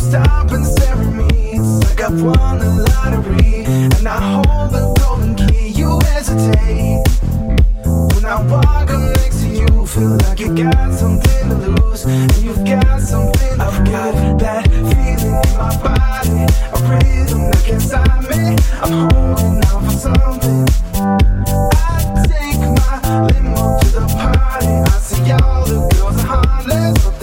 stop and stare at me. It's like I've won the lottery, and I hold the golden key. You hesitate when I walk up next to you. Feel like you got something to lose, and you've got something to I've got that feeling in my body, a rhythm that can't stop me. I'm holding out for something.